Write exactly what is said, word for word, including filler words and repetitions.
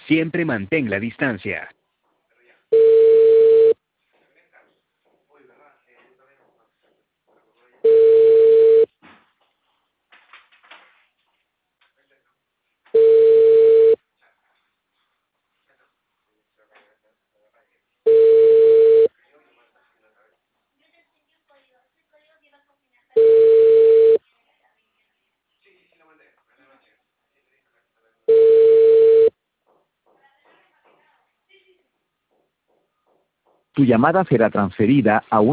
Siempre mantén la distancia. Tu llamada será transferida a un